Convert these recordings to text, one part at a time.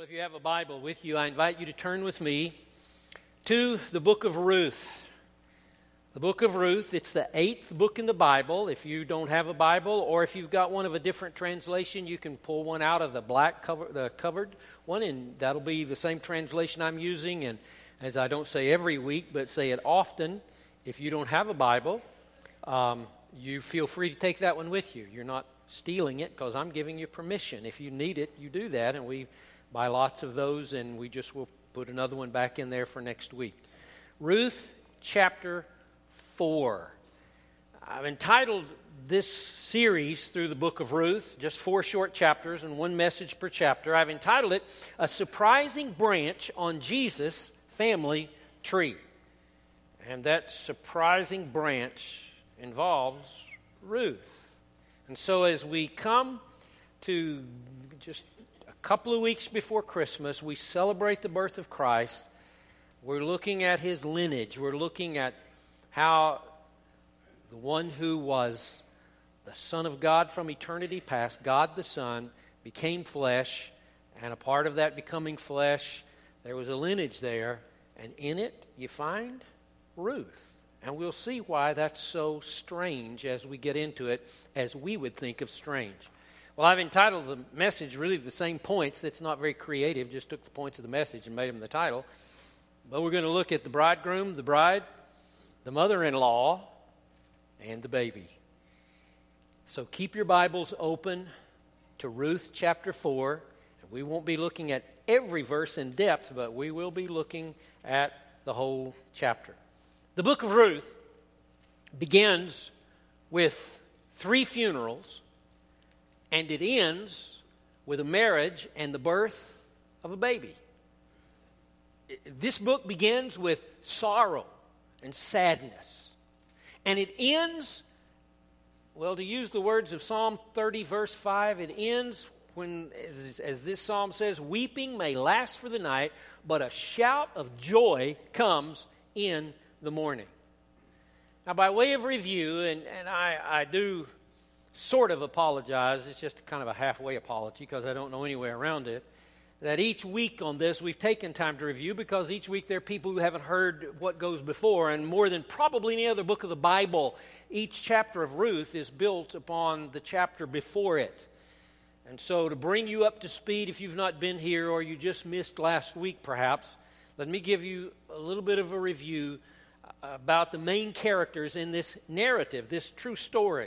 Well, if you have a Bible with you, I invite you to turn with me to the book of Ruth. The book of Ruth, it's the 8th book in the Bible. If you don't have a Bible, or if you've got one of a different translation, you can pull one out of the black cover, the covered one, and that'll be the same translation I'm using. And as I don't say every week, but say it often, if you don't have a Bible, you feel free to take that one with you. You're not stealing it because I'm giving you permission. If you need it, you do that, and we buy lots of those, and we just will put another one back in there for next week. Ruth chapter 4. I've entitled this series through the book of Ruth, just 4 short chapters and one message per chapter. I've entitled it, A Surprising Branch on Jesus' Family Tree. And that surprising branch involves Ruth. And so as we come to just a couple of weeks before Christmas, we celebrate the birth of Christ. We're looking at his lineage. We're looking at how the one who was the Son of God from eternity past, God the Son, became flesh, and a part of that becoming flesh, there was a lineage there, and in it you find Ruth. And we'll see why that's so strange as we get into it, as we would think of strange. Well, I've entitled the message really the same points. That's not very creative, just took the points of the message and made them the title. But we're going to look at the bridegroom, the bride, the mother-in-law, and the baby. So keep your Bibles open to Ruth chapter 4. We won't be looking at every verse in depth, but we will be looking at the whole chapter. The book of Ruth begins with 3 funerals, and it ends with a marriage and the birth of a baby. This book begins with sorrow and sadness. And it ends, well, to use the words of Psalm 30, verse 5, it ends when, as this psalm says, weeping may last for the night, but a shout of joy comes in the morning. Now, by way of review, and I do sort of apologize, it's just kind of a halfway apology because I don't know any way around it, that each week on this we've taken time to review because each week there are people who haven't heard what goes before, and more than probably any other book of the Bible, each chapter of Ruth is built upon the chapter before it. And so to bring you up to speed, if you've not been here or you just missed last week perhaps, let me give you a little bit of a review about the main characters in this narrative, this true story.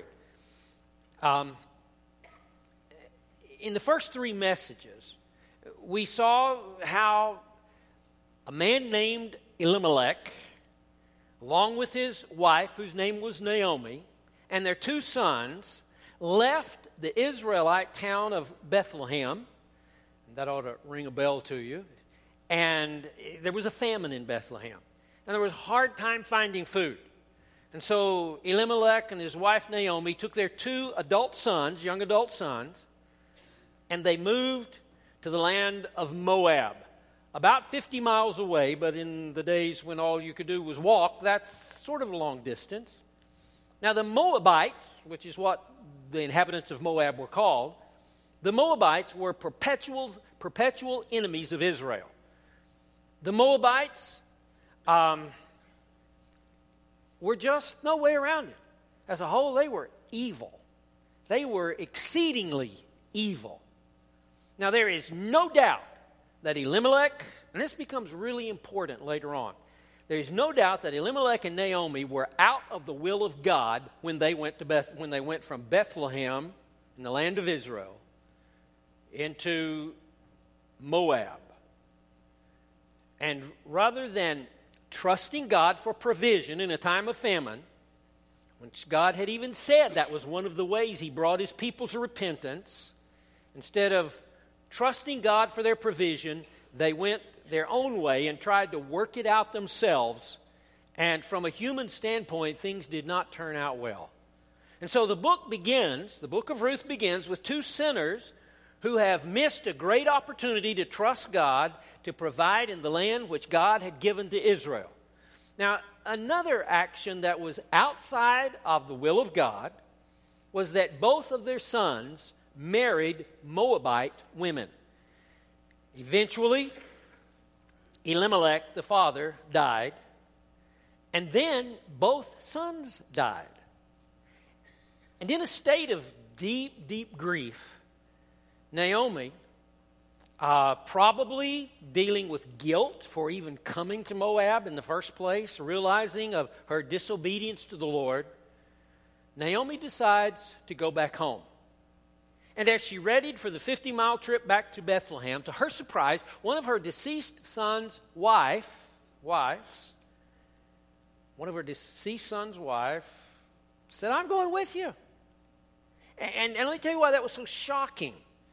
In the first 3 messages, we saw how a man named Elimelech, along with his wife, whose name was Naomi, and their 2 sons, left the Israelite town of Bethlehem. That ought to ring a bell to you. And there was a famine in Bethlehem. And there was a hard time finding food. And so Elimelech and his wife Naomi took their 2 adult sons, young adult sons, and they moved to the land of Moab, about 50 miles away, but in the days when all you could do was walk, that's sort of a long distance. Now the Moabites, which is what the inhabitants of Moab were called, the Moabites were perpetual enemies of Israel. The Moabites were just no way around it. As a whole, they were evil. They were exceedingly evil. Now, there is no doubt that Elimelech, and this becomes really important later on, there is no doubt that Elimelech and Naomi were out of the will of God when they went from Bethlehem in the land of Israel into Moab. And rather than trusting God for provision in a time of famine, which God had even said that was one of the ways he brought his people to repentance, instead of trusting God for their provision, they went their own way and tried to work it out themselves. And from a human standpoint, things did not turn out well. And so the book of Ruth begins with 2 sinners who have missed a great opportunity to trust God to provide in the land which God had given to Israel. Now, another action that was outside of the will of God was that both of their sons married Moabite women. Eventually, Elimelech, the father, died, and then both sons died. And in a state of deep, deep grief, Naomi, probably dealing with guilt for even coming to Moab in the first place, realizing of her disobedience to the Lord, Naomi decides to go back home. And as she readied for the 50-mile trip back to Bethlehem, to her surprise, one of her deceased son's wife said, "I'm going with you." And let me tell you why that was so shocking.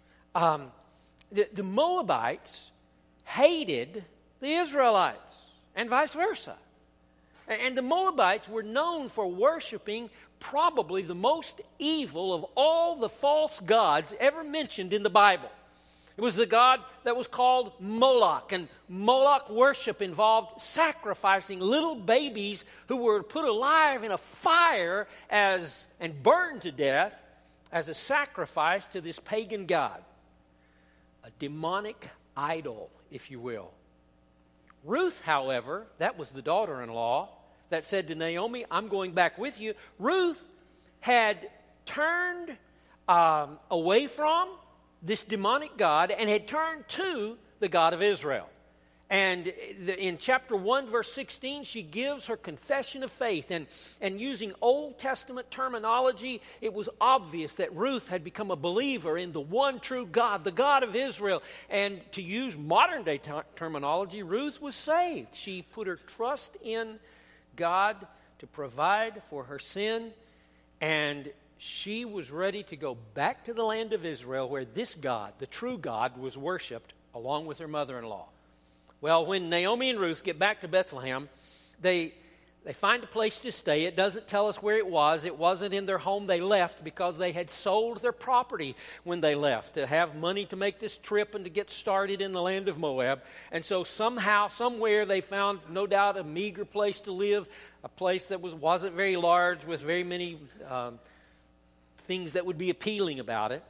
The Moabites hated the Israelites, and vice versa. And the Moabites were known for worshiping probably the most evil of all the false gods ever mentioned in the Bible. It was the god that was called Moloch, and Moloch worship involved sacrificing little babies who were put alive in a fire and burned to death as a sacrifice to this pagan god. A demonic idol, if you will. Ruth, however, that was the daughter-in-law that said to Naomi, "I'm going back with you." Ruth had turned away from this demonic god and had turned to the God of Israel. And in chapter 1, verse 16, she gives her confession of faith. And using Old Testament terminology, it was obvious that Ruth had become a believer in the one true God, the God of Israel. And to use modern-day terminology, Ruth was saved. She put her trust in God to provide for her sin, and she was ready to go back to the land of Israel where this God, the true God, was worshipped along with her mother-in-law. Well, when Naomi and Ruth get back to Bethlehem, they find a place to stay. It doesn't tell us where it was. It wasn't in their home they left because they had sold their property when they left to have money to make this trip and to get started in the land of Moab. And so somehow, somewhere, they found, no doubt, a meager place to live, a place that wasn't very large with very many things that would be appealing about it.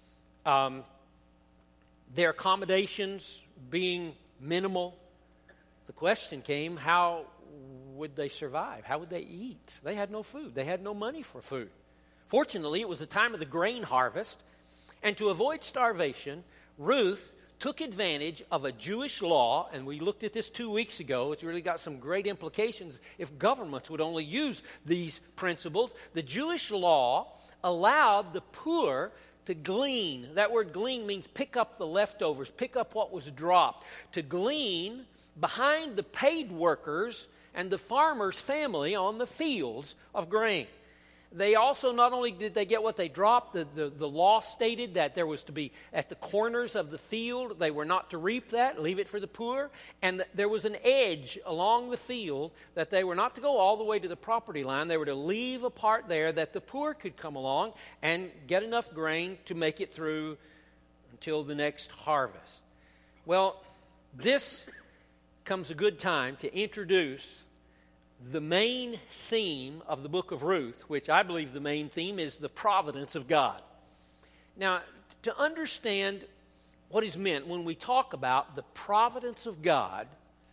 Their accommodations being minimal. The question came, how would they survive? How would they eat? They had no food. They had no money for food. Fortunately, it was the time of the grain harvest, and to avoid starvation, Ruth took advantage of a Jewish law, and we looked at this 2 weeks ago. It's really got some great implications if governments would only use these principles. The Jewish law allowed the poor to glean. That word glean means pick up the leftovers, pick up what was dropped. To glean behind the paid workers and the farmer's family on the fields of grain. They also, not only did they get what they dropped, the law stated that there was to be at the corners of the field, they were not to reap that, leave it for the poor, and there was an edge along the field that they were not to go all the way to the property line. They were to leave a part there that the poor could come along and get enough grain to make it through until the next harvest. Well, this comes a good time to introduce the main theme of the book of Ruth, which I believe the main theme is the providence of God. Now, to understand what is meant when we talk about the providence of God,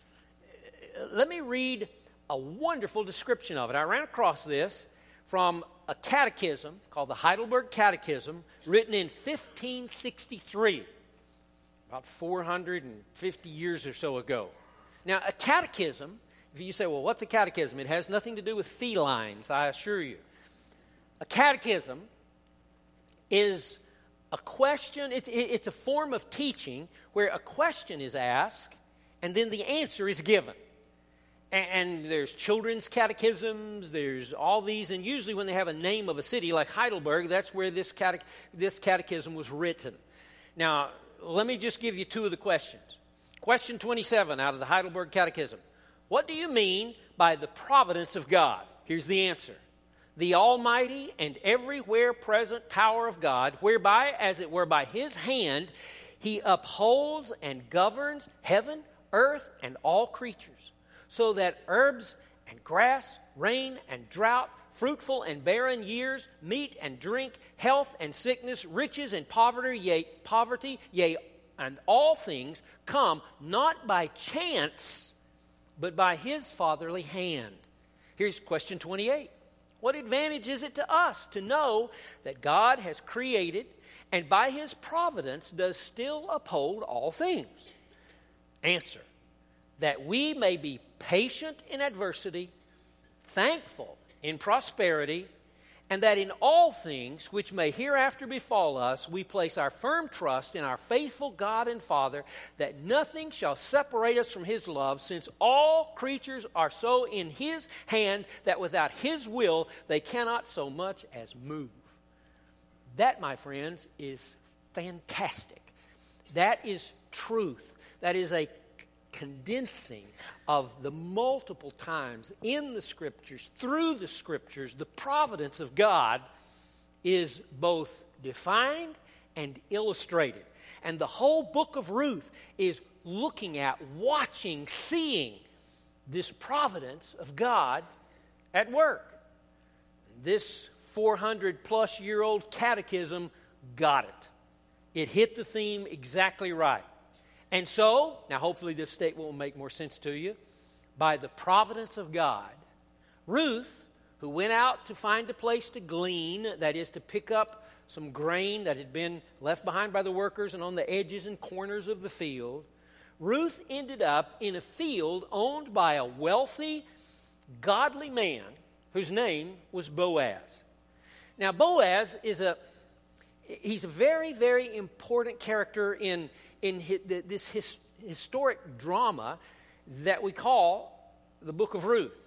let me read a wonderful description of it. I ran across this from a catechism called the Heidelberg Catechism, written in 1563, about 450 years or so ago. Now, a catechism, if you say, well, what's a catechism? It has nothing to do with felines, I assure you. A catechism is a question, it's a form of teaching where a question is asked and then the answer is given. And there's children's catechisms, there's all these, and usually when they have a name of a city like Heidelberg, that's where this catechism was written. Now, let me just give you two of the questions. Question 27 out of the Heidelberg Catechism. What do you mean by the providence of God? Here's the answer. The almighty and everywhere present power of God, whereby, as it were by his hand, he upholds and governs heaven, earth, and all creatures, so that herbs and grass, rain and drought, fruitful and barren years, meat and drink, health and sickness, riches and poverty, yea, and all things come not by chance, but by his fatherly hand. Here's question 28. What advantage is it to us to know that God has created and by his providence does still uphold all things? Answer, that we may be patient in adversity, thankful in prosperity, and that in all things which may hereafter befall us, we place our firm trust in our faithful God and Father, that nothing shall separate us from his love, since all creatures are so in his hand that without his will they cannot so much as move. That, my friends, is fantastic. That is truth. That is a condensing of the multiple times in the Scriptures, through the Scriptures, the providence of God is both defined and illustrated. And the whole book of Ruth is looking at, watching, seeing this providence of God at work. This 400-plus-year-old catechism got it. It hit the theme exactly right. And so, now hopefully this statement will make more sense to you. By the providence of God, Ruth, who went out to find a place to glean, that is to pick up some grain that had been left behind by the workers and on the edges and corners of the field, Ruth ended up in a field owned by a wealthy, godly man whose name was Boaz. Now, Boaz he's a very, very important character in this historic drama that we call the book of Ruth.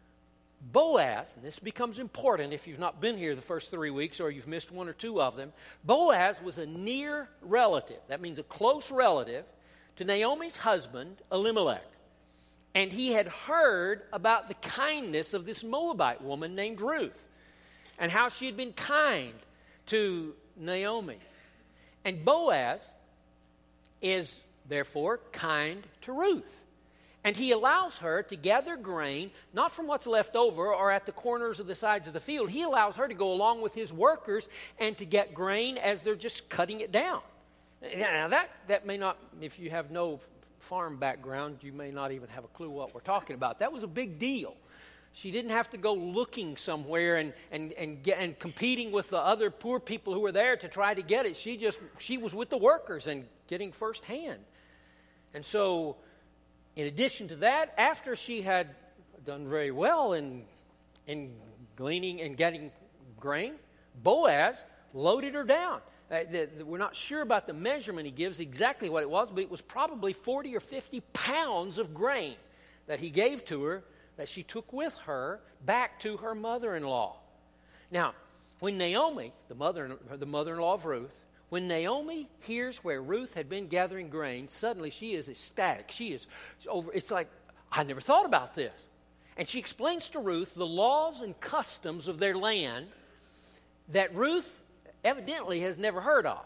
Boaz, and this becomes important if you've not been here the first 3 weeks or you've missed one or two of them, Boaz was a near relative, that means a close relative, to Naomi's husband, Elimelech. And he had heard about the kindness of this Moabite woman named Ruth and how she had been kind to Naomi. And Boaz is, therefore, kind to Ruth. And he allows her to gather grain, not from what's left over or at the corners of the sides of the field. He allows her to go along with his workers and to get grain as they're just cutting it down. Now, that may not, if you have no farm background, you may not even have a clue what we're talking about. That was a big deal. She didn't have to go looking somewhere and competing with the other poor people who were there to try to get it. She was with the workers and getting firsthand. And so, in addition to that, after she had done very well in gleaning and getting grain, Boaz loaded her down. We're not sure about the measurement he gives, exactly what it was, but it was probably 40 or 50 pounds of grain that he gave to her that she took with her back to her mother-in-law. Now, when Naomi, the mother-in-law of Ruth, when Naomi hears where Ruth had been gathering grain, suddenly she is ecstatic. She is over. It's like, I never thought about this. And she explains to Ruth the laws and customs of their land that Ruth evidently has never heard of.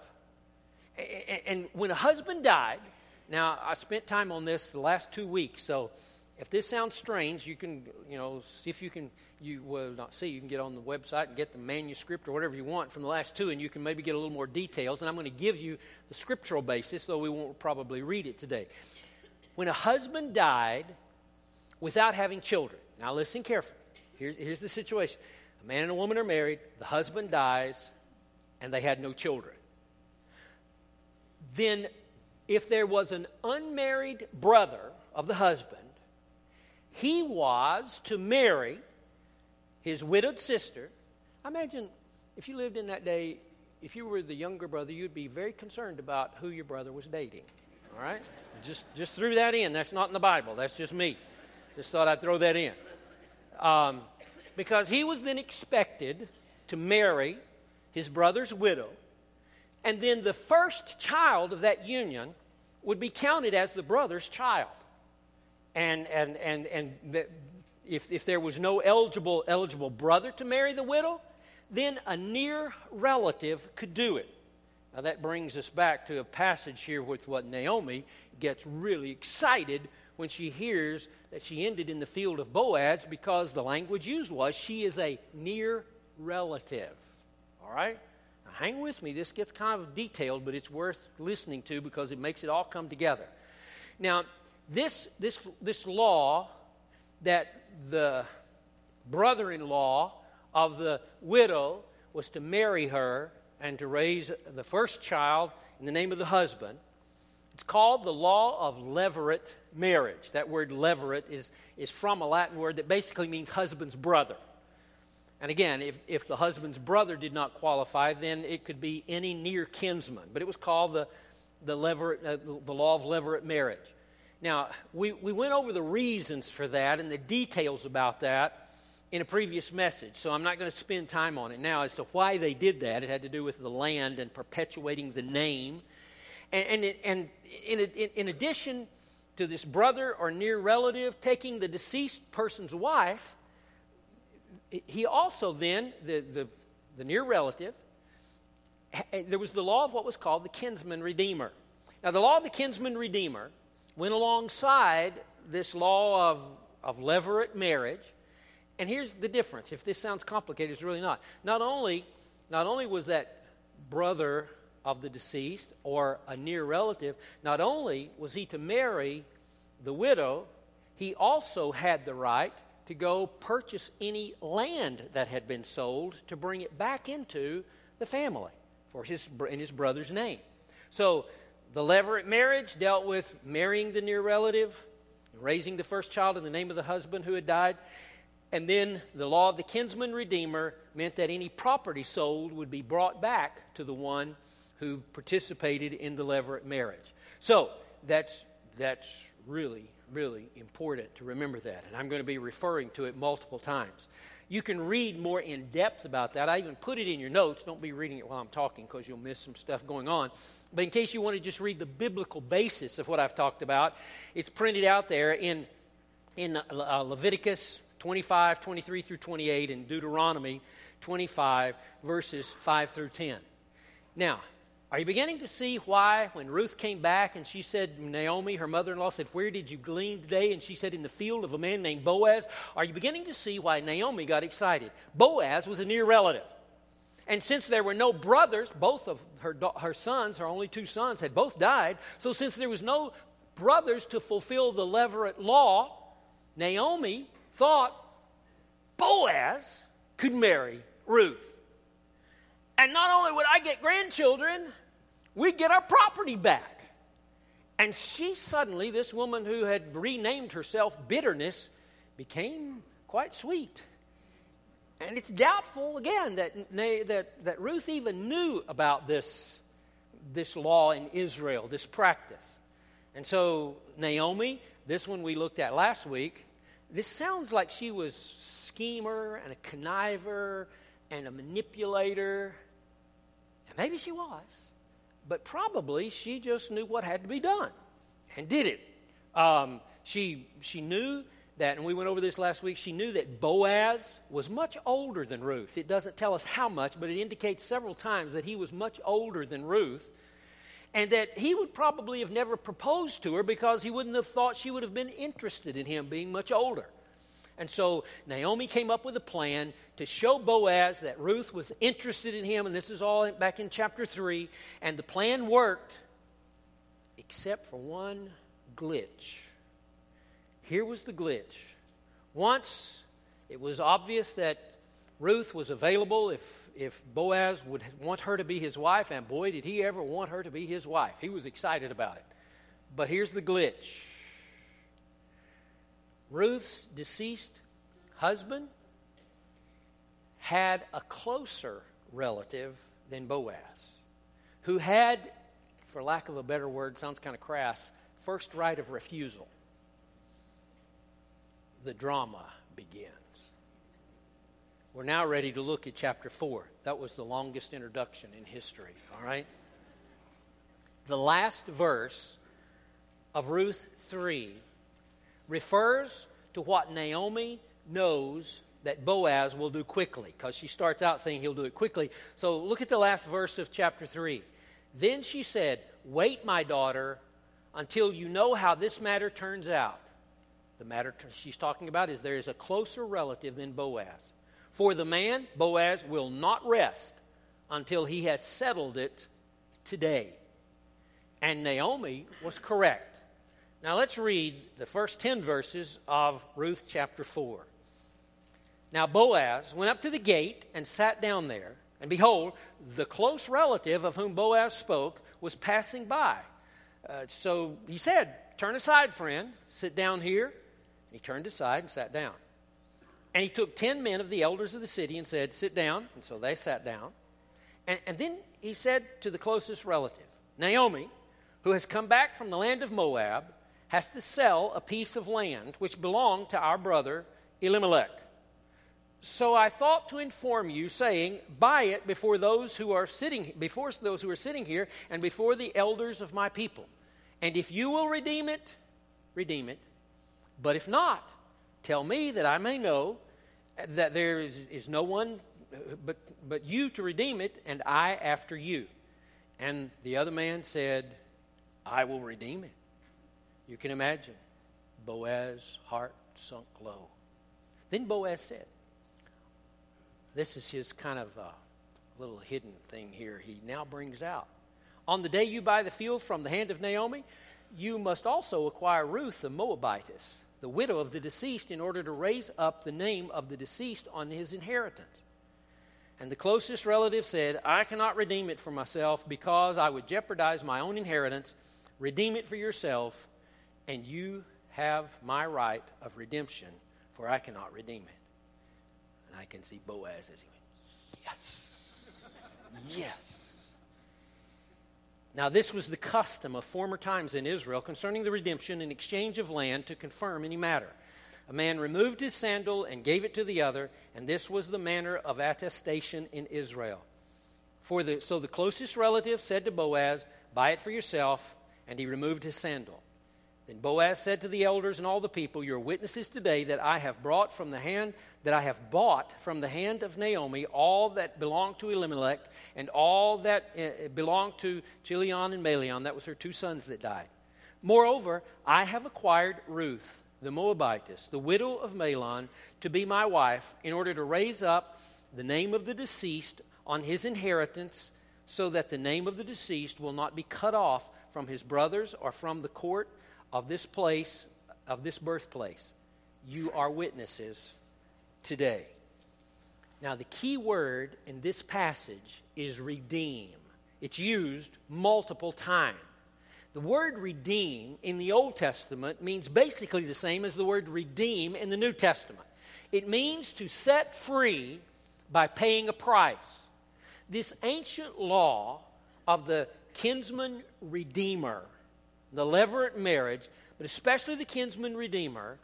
And when a husband died, now I spent time on this the last 2 weeks, so if this sounds strange, you can, see if you can, you can get on the website and get the manuscript or whatever you want from the last two, and you can maybe get a little more details. And I'm going to give you the scriptural basis, though we won't probably read it today. When a husband died without having children, now listen carefully. Here's the situation. A man and a woman are married, the husband dies, and they had no children. Then, if there was an unmarried brother of the husband, he was to marry his widowed sister. I imagine if you lived in that day, if you were the younger brother, you'd be very concerned about who your brother was dating. All right? Just threw that in. That's not in the Bible. That's just me. Just thought I'd throw that in. Because he was then expected to marry his brother's widow, and then the first child of that union would be counted as the brother's child. And if there was no eligible brother to marry the widow, then a near relative could do it. Now that brings us back to a passage here with what Naomi gets really excited when she hears that she ended in the field of Boaz, because the language used was she is a near relative. All right? Now, hang with me. This gets kind of detailed, but it's worth listening to because it makes it all come together. Now, this law that the brother-in-law of the widow was to marry her and to raise the first child in the name of the husband, it's called the law of levirate marriage. That word levirate is from a Latin word that basically means husband's brother. And again, if the husband's brother did not qualify, then it could be any near kinsman. But it was called the law of levirate marriage. Now, we went over the reasons for that and the details about that in a previous message, so I'm not going to spend time on it now as to why they did that. It had to do with the land and perpetuating the name. And in addition to this brother or near relative taking the deceased person's wife, he also then, the near relative, there was the law of what was called the kinsman redeemer. Now, the law of the kinsman redeemer went alongside this law of levirate marriage. And here's the difference. If this sounds complicated, it's really not. Not only was that brother of the deceased or a near relative, not only was he to marry the widow, he also had the right to go purchase any land that had been sold to bring it back into the family in his brother's name. So the levirate marriage dealt with marrying the near relative, raising the first child in the name of the husband who had died. And then the law of the kinsman redeemer meant that any property sold would be brought back to the one who participated in the levirate marriage. So that's really, really important to remember that. And I'm going to be referring to it multiple times. You can read more in depth about that. I even put it in your notes. Don't be reading it while I'm talking because you'll miss some stuff going on. But in case you want to just read the biblical basis of what I've talked about, it's printed out there in Leviticus 25, 23 through 28, and Deuteronomy 25, verses 5 through 10. Now, are you beginning to see why when Ruth came back and she said, Naomi, her mother-in-law, said, "Where did you glean today?" And she said, "In the field of a man named Boaz." Are you beginning to see why Naomi got excited? Boaz was a near relative. And since there were no brothers, both of her sons, her only two sons, had both died. So since there was no brothers to fulfill the levirate law, Naomi thought Boaz could marry Ruth. And not only would I get grandchildren, we'd get our property back. And she suddenly, this woman who had renamed herself Bitterness, became quite sweet. And it's doubtful, again, that Ruth even knew about this law in Israel, this practice. And so Naomi, this one we looked at last week, this sounds like she was a schemer and a conniver and a manipulator. And maybe she was. But probably she just knew what had to be done and did it. She knew that, and we went over this last week, she knew that Boaz was much older than Ruth. It doesn't tell us how much, but it indicates several times that he was much older than Ruth, and that he would probably have never proposed to her because he wouldn't have thought she would have been interested in him being much older. And so Naomi came up with a plan to show Boaz that Ruth was interested in him, and this is all back in chapter 3, and the plan worked except for one glitch. Here was the glitch. Once it was obvious that Ruth was available if Boaz would want her to be his wife, and boy, did he ever want her to be his wife. He was excited about it. But here's the glitch. Ruth's deceased husband had a closer relative than Boaz, who had, for lack of a better word, sounds kind of crass, first right of refusal. The drama begins. We're now ready to look at chapter 4. That was the longest introduction in history, all right? The last verse of Ruth 3 refers to what Naomi knows that Boaz will do quickly, because she starts out saying he'll do it quickly. So look at the last verse of chapter 3. Then she said, "Wait, my daughter, until you know how this matter turns out." The matter she's talking about is there is a closer relative than Boaz. For the man, Boaz, will not rest until he has settled it today. And Naomi was correct. Now let's read the first 10 verses of Ruth chapter 4. Now Boaz went up to the gate and sat down there. And behold, the close relative of whom Boaz spoke was passing by. So he said, "Turn aside, friend, sit down here." He turned aside and sat down. And he took 10 men of the elders of the city and said, "Sit down." And so they sat down. And then he said to the closest relative, "Naomi, who has come back from the land of Moab, has to sell a piece of land which belonged to our brother Elimelech. So I thought to inform you, saying, buy it before those who are sitting here, and before the elders of my people. And if you will redeem it, redeem it. But if not, tell me, that I may know that there is no one but you to redeem it, and I after you." And the other man said, "I will redeem it." You can imagine Boaz's heart sunk low. Then Boaz said, this is his kind of little hidden thing here he now brings out. "On the day you buy the field from the hand of Naomi, you must also acquire Ruth the Moabitess, the widow of the deceased, in order to raise up the name of the deceased on his inheritance." And the closest relative said, "I cannot redeem it for myself, because I would jeopardize my own inheritance. Redeem it for yourself, and you have my right of redemption, for I cannot redeem it." And I can see Boaz as he went, "Yes, yes." Now this was the custom of former times in Israel concerning the redemption and exchange of land to confirm any matter. A man removed his sandal and gave it to the other, and this was the manner of attestation in Israel. So the closest relative said to Boaz, "Buy it for yourself," and he removed his sandal. Then Boaz said to the elders and all the people, "You are witnesses today that I have bought from the hand of Naomi all that belonged to Elimelech, and all that belonged to Chilion and Malion." That was her 2 sons that died. "Moreover, I have acquired Ruth the Moabitess, the widow of Mahlon, to be my wife, in order to raise up the name of the deceased on his inheritance, so that the name of the deceased will not be cut off from his brothers or from the court of this place, of this birthplace. You are witnesses today." Now, the key word in this passage is redeem. It's used multiple times. The word redeem in the Old Testament means basically the same as the word redeem in the New Testament. It means to set free by paying a price. This ancient law of the kinsman redeemer, the levirate marriage, but especially the kinsman redeemer,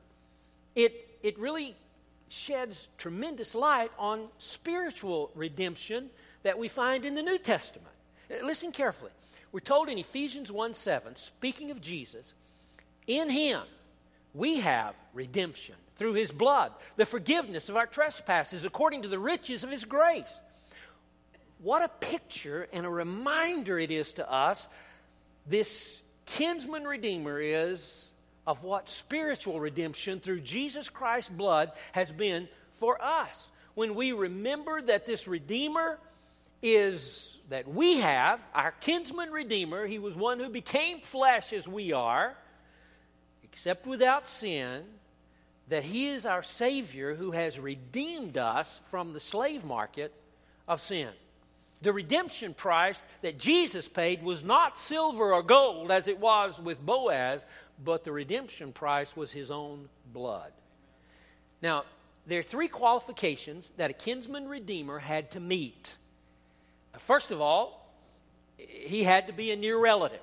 it really sheds tremendous light on spiritual redemption that we find in the New Testament. Listen carefully. We're told in Ephesians 1:7, speaking of Jesus, in him we have redemption through his blood, the forgiveness of our trespasses according to the riches of his grace. What a picture and a reminder it is to us, this kinsman redeemer is, of what spiritual redemption through Jesus Christ's blood has been for us. When we remember that this redeemer is, that we have, our kinsman redeemer, he was one who became flesh as we are, except without sin, that he is our Savior who has redeemed us from the slave market of sin. The redemption price that Jesus paid was not silver or gold as it was with Boaz, but the redemption price was his own blood. Now, there are 3 qualifications that a kinsman redeemer had to meet. First of all, he had to be a near relative.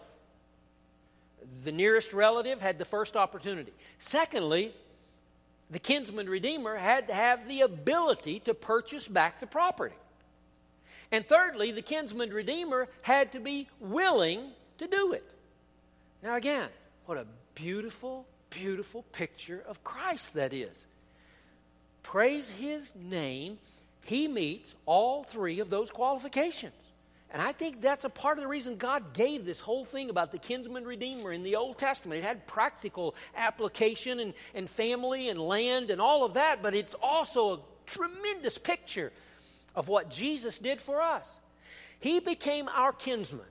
The nearest relative had the first opportunity. Secondly, the kinsman redeemer had to have the ability to purchase back the property. And thirdly, the kinsman redeemer had to be willing to do it. Now again, what a beautiful, beautiful picture of Christ that is. Praise his name. He meets all 3 of those qualifications. And I think that's a part of the reason God gave this whole thing about the kinsman redeemer in the Old Testament. It had practical application and family and land and all of that, but it's also a tremendous picture of what Jesus did for us. He became our kinsman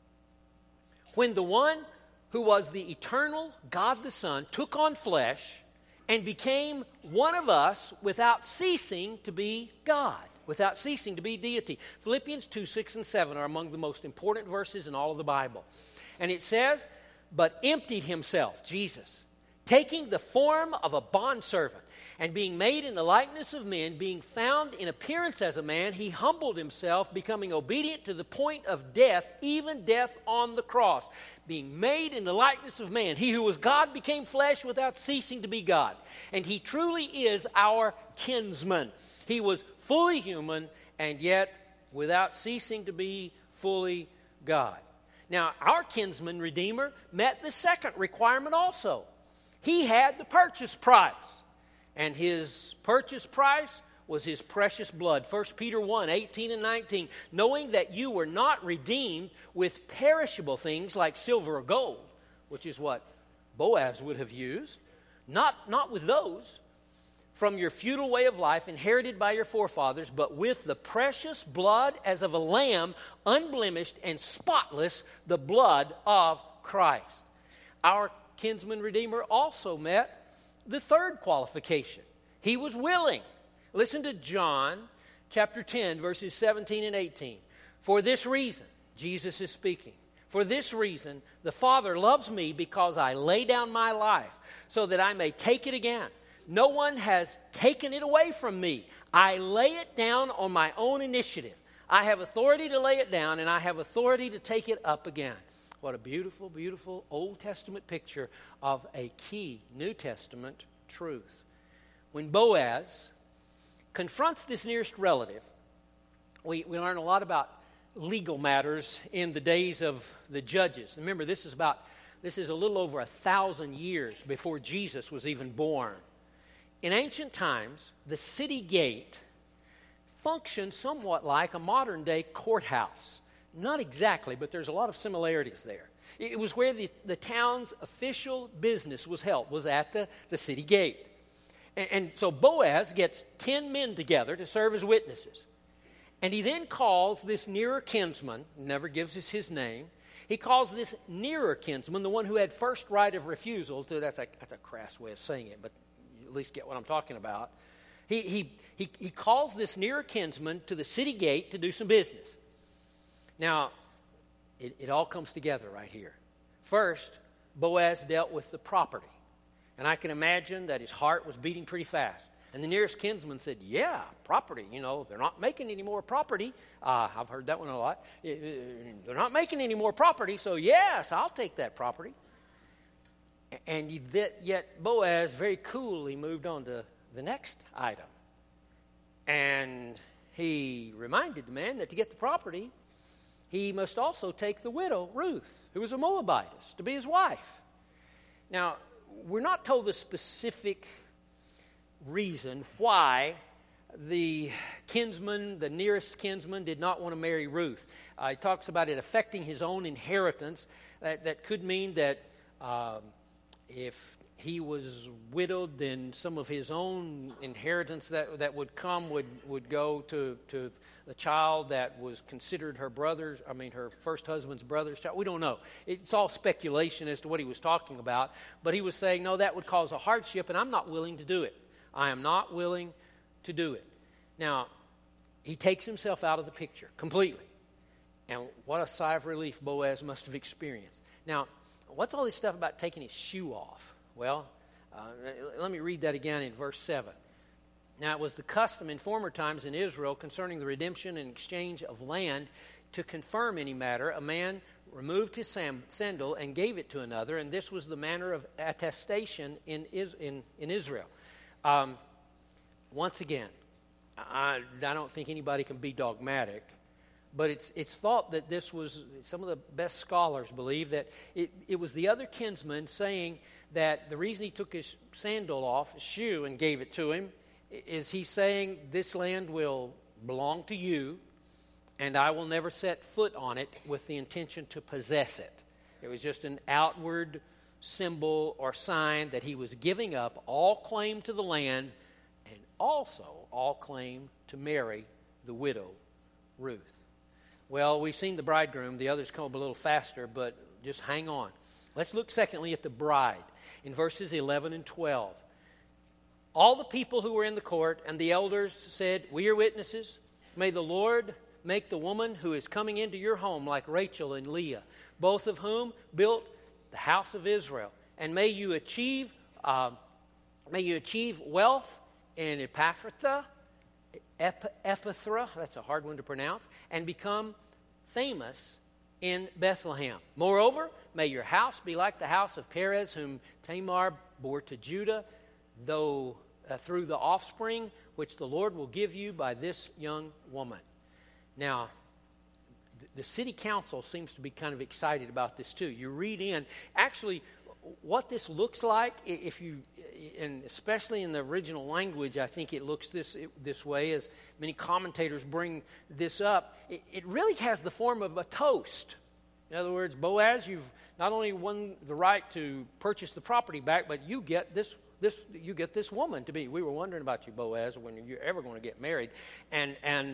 when the one who was the eternal God the Son took on flesh and became one of us without ceasing to be God, without ceasing to be deity. Philippians 2, 6, and 7 are among the most important verses in all of the Bible. And it says, but emptied himself, Jesus, taking the form of a bondservant, and being made in the likeness of men, being found in appearance as a man, he humbled himself, becoming obedient to the point of death, even death on the cross. Being made in the likeness of man, he who was God became flesh without ceasing to be God. And he truly is our kinsman. He was fully human and yet without ceasing to be fully God. Now, our kinsman redeemer met the second requirement also. He had the purchase price. And his purchase price was his precious blood. 1 Peter 1, 18 and 19. Knowing that you were not redeemed with perishable things like silver or gold, which is what Boaz would have used. Not with those from your feudal way of life inherited by your forefathers, but with the precious blood as of a lamb, unblemished and spotless, the blood of Christ. Our kinsman redeemer also met the third qualification. He was willing. Listen to John chapter 10, verses 17 and 18. For this reason, Jesus is speaking, for this reason, the Father loves me because I lay down my life so that I may take it again. No one has taken it away from me. I lay it down on my own initiative. I have authority to lay it down, and I have authority to take it up again. What a beautiful, beautiful Old Testament picture of a key New Testament truth. When Boaz confronts this nearest relative, we learn a lot about legal matters in the days of the judges. Remember, this is a little over 1,000 years before Jesus was even born. In ancient times, the city gate functioned somewhat like a modern-day courthouse. Not exactly, but there's a lot of similarities there. It was where the town's official business was held, was at the city gate. And so Boaz gets 10 men together to serve as witnesses. And he then calls this nearer kinsman, never gives us his name, he calls this nearer kinsman, the one who had first right of refusal to, that's a crass way of saying it, but you at least get what I'm talking about. He calls this nearer kinsman to the city gate to do some business. Now, it all comes together right here. First, Boaz dealt with the property. And I can imagine that his heart was beating pretty fast. And the nearest kinsman said, yeah, property. You know, they're not making any more property. I've heard that one a lot. They're not making any more property, so yes, I'll take that property. And yet Boaz very coolly moved on to the next item. And he reminded the man that to get the property, he must also take the widow, Ruth, who was a Moabitess, to be his wife. Now, we're not told the specific reason why the kinsman, the nearest kinsman, did not want to marry Ruth. He talks about it affecting his own inheritance. That could mean that if he was widowed, then some of his own inheritance that would come would go to the child that was considered her first husband's brother's child. We don't know. It's all speculation as to what he was talking about. But he was saying, no, that would cause a hardship, and I'm not willing to do it. I am not willing to do it. Now, he takes himself out of the picture completely. And what a sigh of relief Boaz must have experienced. Now, what's all this stuff about taking his shoe off? Well, let me read that again in verse 7. Now, it was the custom in former times in Israel concerning the redemption and exchange of land to confirm any matter. A man removed his sandal and gave it to another, and this was the manner of attestation in Israel. Once again, I don't think anybody can be dogmatic, but it's thought that this was, some of the best scholars believe that it was the other kinsman saying that the reason he took his sandal off, his shoe, and gave it to him, is he saying, this land will belong to you, and I will never set foot on it with the intention to possess it. It was just an outward symbol or sign that he was giving up all claim to the land and also all claim to marry the widow Ruth. Well, we've seen the bridegroom. The others come up a little faster, but just hang on. Let's look secondly at the bride in verses 11 and 12. All the people who were in the court and the elders said, "We are witnesses. May the Lord make the woman who is coming into your home like Rachel and Leah, both of whom built the house of Israel. And may you achieve wealth in Epaphra, that's a hard one to pronounce, and become famous in Bethlehem. Moreover, may your house be like the house of Perez, whom Tamar bore to Judah, though through the offspring which the Lord will give you by this young woman." Now, the city council seems to be kind of excited about this too. You read in, actually, what this looks like, and especially in the original language, I think it looks this way, as many commentators bring this up. It really has the form of a toast. In other words, Boaz, you've not only won the right to purchase the property back, but you get this woman to be. We were wondering about you, Boaz, when you're ever going to get married, and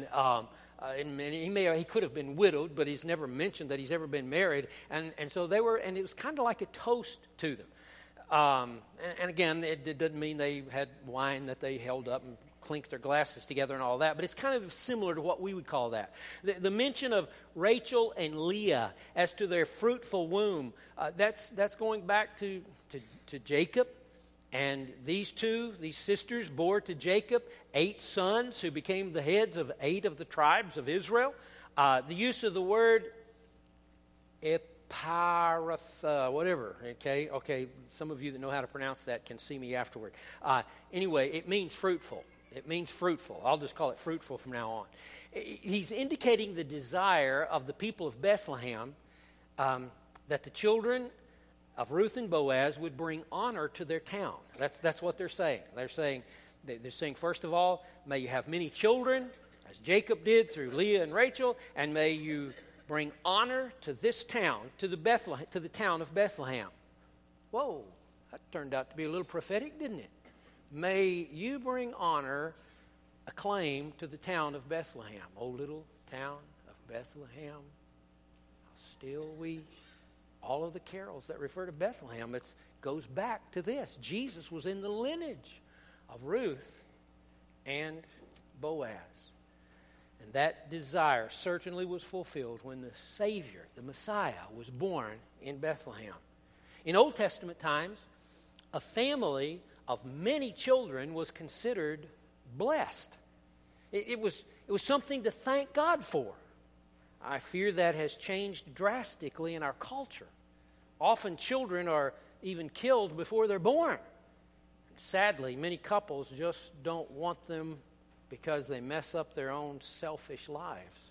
he could have been widowed, but he's never mentioned that he's ever been married, and so they were, and it was kind of like a toast to them. And again, it doesn't mean they had wine that they held up and clinked their glasses together and all that, but it's kind of similar to what we would call that. The mention of Rachel and Leah as to their fruitful womb, that's going back to Jacob. And these sisters bore to Jacob 8 sons who became the heads of 8 of the tribes of Israel. The use of the word Eparatha, whatever, okay, some of you that know how to pronounce that can see me afterward. Anyway, it means fruitful. It means fruitful. I'll just call it fruitful from now on. He's indicating the desire of the people of Bethlehem that the children of Ruth and Boaz would bring honor to their town. That's what they're saying. They're saying, first of all, may you have many children, as Jacob did through Leah and Rachel, and may you bring honor to this town, to the town of Bethlehem. Whoa, that turned out to be a little prophetic, didn't it? May you bring honor, acclaim to the town of Bethlehem. Oh, little town of Bethlehem, how still we... All of the carols that refer to Bethlehem, it goes back to this. Jesus was in the lineage of Ruth and Boaz. And that desire certainly was fulfilled when the Savior, the Messiah, was born in Bethlehem. In Old Testament times, a family of many children was considered blessed. It was something to thank God for. I fear that has changed drastically in our culture. Often children are even killed before they're born. Sadly, many couples just don't want them because they mess up their own selfish lives.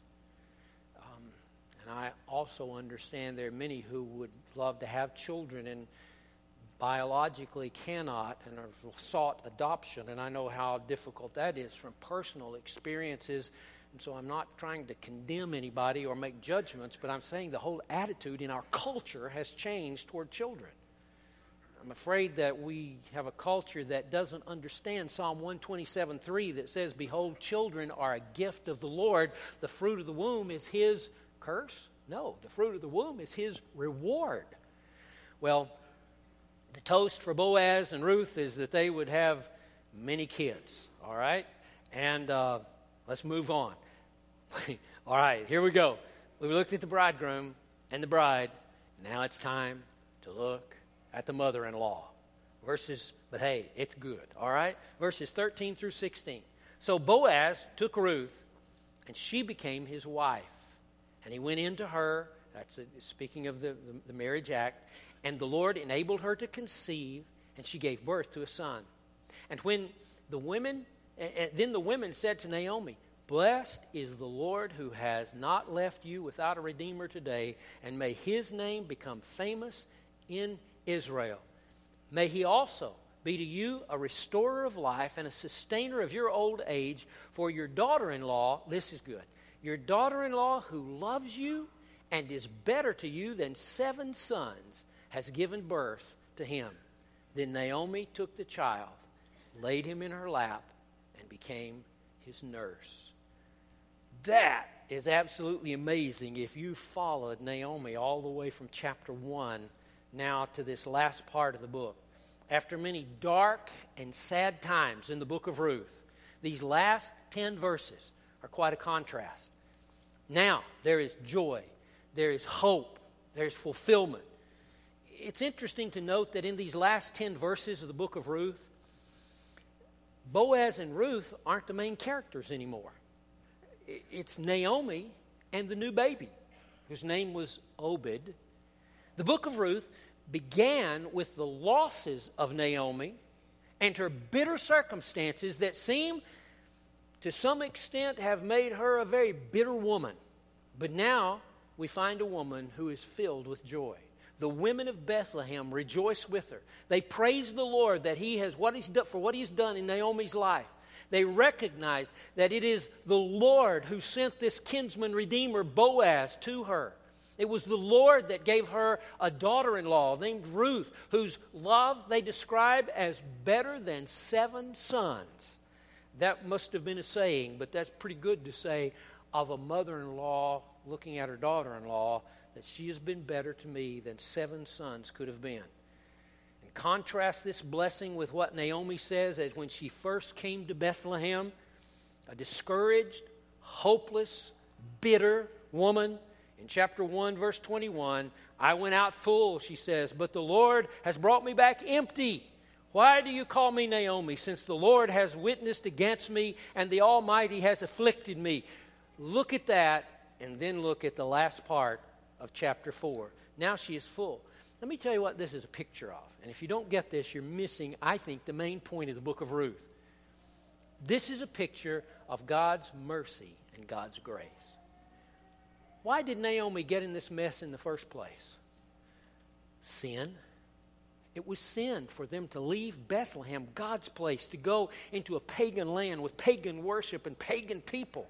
And I also understand there are many who would love to have children and biologically cannot and have sought adoption. And I know how difficult that is from personal experiences. And so I'm not trying to condemn anybody or make judgments, but I'm saying the whole attitude in our culture has changed toward children. I'm afraid that we have a culture that doesn't understand Psalm 127:3 that says, "Behold, children are a gift of the Lord. The fruit of the womb is His curse." No, the fruit of the womb is His reward. Well, the toast for Boaz and Ruth is that they would have many kids, all right? And let's move on. All right, here we go. We looked at the bridegroom and the bride. Now it's time to look at the mother-in-law. But hey, it's good, all right? Verses 13 through 16. So Boaz took Ruth, and she became his wife. And he went into her, speaking of the marriage act, and the Lord enabled her to conceive, and she gave birth to a son. And then the women said to Naomi, "Blessed is the Lord who has not left you without a redeemer today, and may his name become famous in Israel. May he also be to you a restorer of life and a sustainer of your old age, for your daughter-in-law," this is good, "your daughter-in-law who loves you and is better to you than 7 sons, has given birth to him." Then Naomi took the child, laid him in her lap, and became his nurse. That is absolutely amazing if you followed Naomi all the way from chapter 1 now to this last part of the book. After many dark and sad times in the book of Ruth, these last 10 verses are quite a contrast. Now there is joy, there is hope, there's fulfillment. It's interesting to note that in these last 10 verses of the book of Ruth, Boaz and Ruth aren't the main characters anymore. It's Naomi and the new baby, whose name was Obed. The book of Ruth began with the losses of Naomi and her bitter circumstances that seem to some extent have made her a very bitter woman. But now we find a woman who is filled with joy. The women of Bethlehem rejoice with her. They praise the Lord that He has what He's done in Naomi's life. They recognize that it is the Lord who sent this kinsman redeemer Boaz to her. It was the Lord that gave her a daughter-in-law named Ruth, whose love they describe as better than 7 sons. That must have been a saying, but that's pretty good to say of a mother-in-law looking at her daughter-in-law, that she has been better to me than 7 sons could have been. And contrast this blessing with what Naomi says as when she first came to Bethlehem, a discouraged, hopeless, bitter woman. In chapter 1, verse 21, I went out full, she says, but the Lord has brought me back empty. Why do you call me Naomi, since the Lord has witnessed against me and the Almighty has afflicted me? Look at that, and then look at the last part of chapter 4. Now she is full. Let me tell you what this is a picture of. And if you don't get this, you're missing, I think, the main point of the book of Ruth. This is a picture of God's mercy and God's grace. Why did Naomi get in this mess in the first place? Sin. It was sin for them to leave Bethlehem, God's place, to go into a pagan land with pagan worship and pagan people.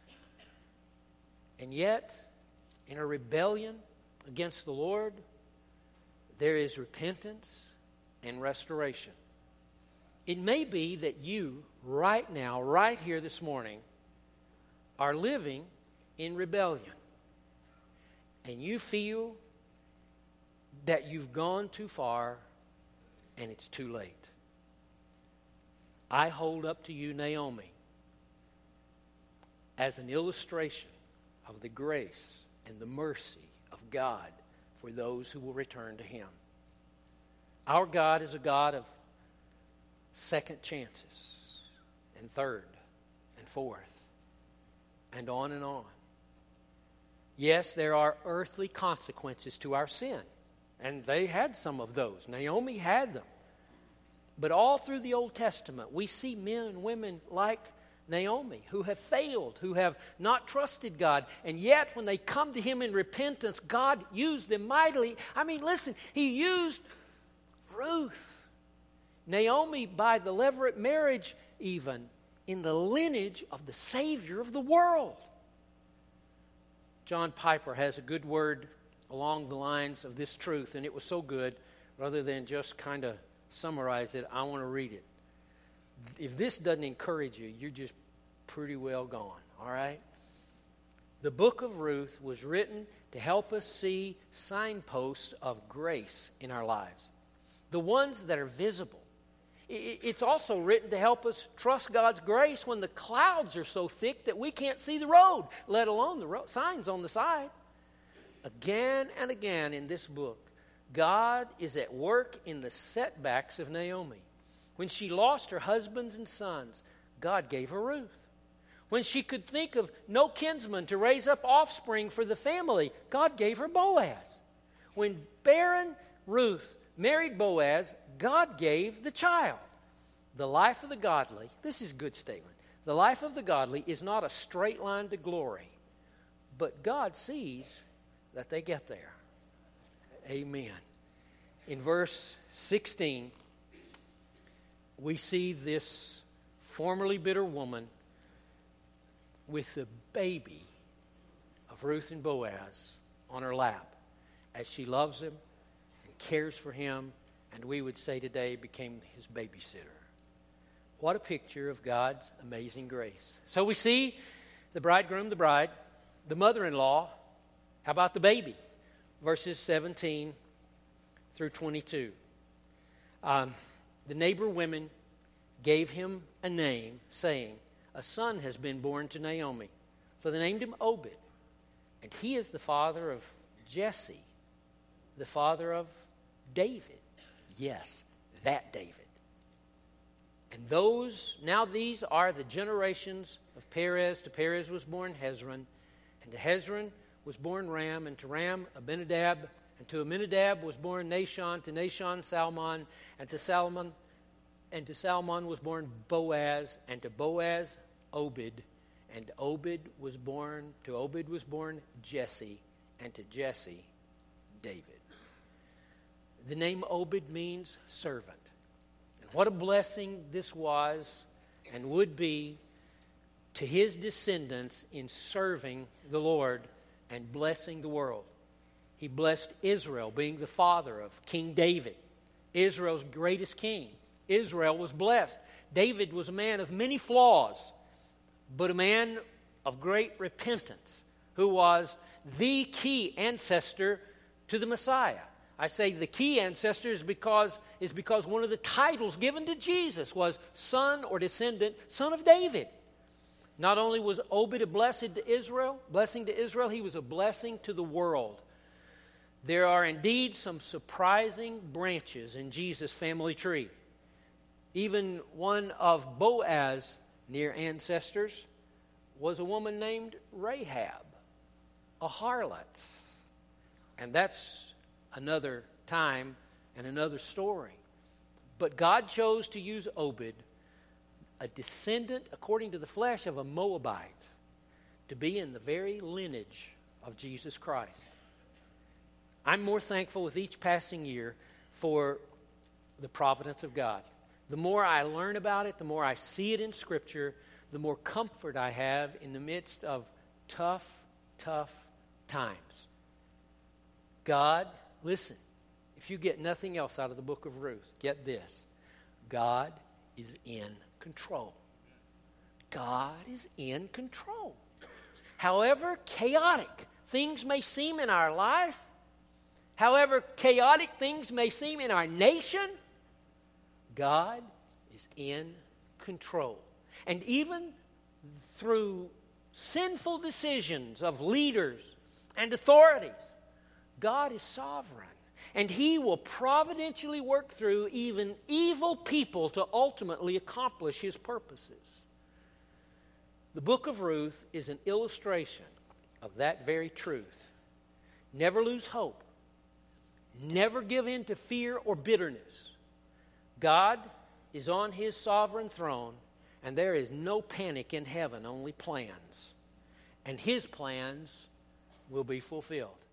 And yet, in a rebellion against the Lord, there is repentance and restoration. It may be that you, right now, right here this morning, are living in rebellion. And you feel that you've gone too far and it's too late. I hold up to you Naomi as an illustration of the grace and the mercy of God for those who will return to Him. Our God is a God of second chances and third and fourth and on and on. Yes, there are earthly consequences to our sin, and they had some of those. Naomi had them. But all through the Old Testament, we see men and women like Naomi who have failed, who have not trusted God, and yet when they come to Him in repentance, God used them mightily. I mean, listen, He used Ruth, Naomi by the levirate marriage even, in the lineage of the Savior of the world. John Piper has a good word along the lines of this truth, and it was so good, rather than just kind of summarize it, I want to read it. If this doesn't encourage you, you're just pretty well gone, all right? The book of Ruth was written to help us see signposts of grace in our lives, the ones that are visible. It's also written to help us trust God's grace when the clouds are so thick that we can't see the road, let alone the signs on the side. Again and again in this book, God is at work in the setbacks of Naomi. When she lost her husbands and sons, God gave her Ruth. When she could think of no kinsman to raise up offspring for the family, God gave her Boaz. When barren Ruth married Boaz, God gave the child. The life of the godly, this is a good statement, the life of the godly is not a straight line to glory, but God sees that they get there. Amen. In verse 16, we see this formerly bitter woman with the baby of Ruth and Boaz on her lap as she loves him and cares for him, and we would say today became his babysitter. What a picture of God's amazing grace. So we see the bridegroom, the bride, the mother-in-law, how about the baby? Verses 17 through 22. The neighbor women gave him a name, saying, a son has been born to Naomi. So they named him Obed. And he is the father of Jesse, the father of David. Yes, that David. And these are the generations of Perez. To Perez was born Hezron, and to Hezron was born Ram, and to Ram Abinadab, and to Aminadab was born Nahshon, to Nahshon Salmon, and to Salmon was born Boaz, and to Boaz Obed, and to Obed was born Jesse, and to Jesse David. The name Obed means servant. And what a blessing this was and would be to his descendants in serving the Lord and blessing the world. He blessed Israel, being the father of King David, Israel's greatest king. Israel was blessed. David was a man of many flaws, but a man of great repentance, who was the key ancestor to the Messiah. I say the key ancestor is because one of the titles given to Jesus was son or descendant, son of David. Not only was Obed a blessing to Israel, he was a blessing to the world. There are indeed some surprising branches in Jesus' family tree. Even one of Boaz's near ancestors was a woman named Rahab, a harlot. And that's another time and another story. But God chose to use Obed, a descendant, according to the flesh, of a Moabite, to be in the very lineage of Jesus Christ. I'm more thankful with each passing year for the providence of God. The more I learn about it, the more I see it in Scripture, the more comfort I have in the midst of tough times. God, listen, if you get nothing else out of the book of Ruth, get this. God is in control. God is in control. However chaotic things may seem in our life, however chaotic things may seem in our nation, God is in control. And even through sinful decisions of leaders and authorities, God is sovereign. And He will providentially work through even evil people to ultimately accomplish His purposes. The book of Ruth is an illustration of that very truth. Never lose hope. Never give in to fear or bitterness. God is on His sovereign throne, and there is no panic in heaven, only plans. And His plans will be fulfilled.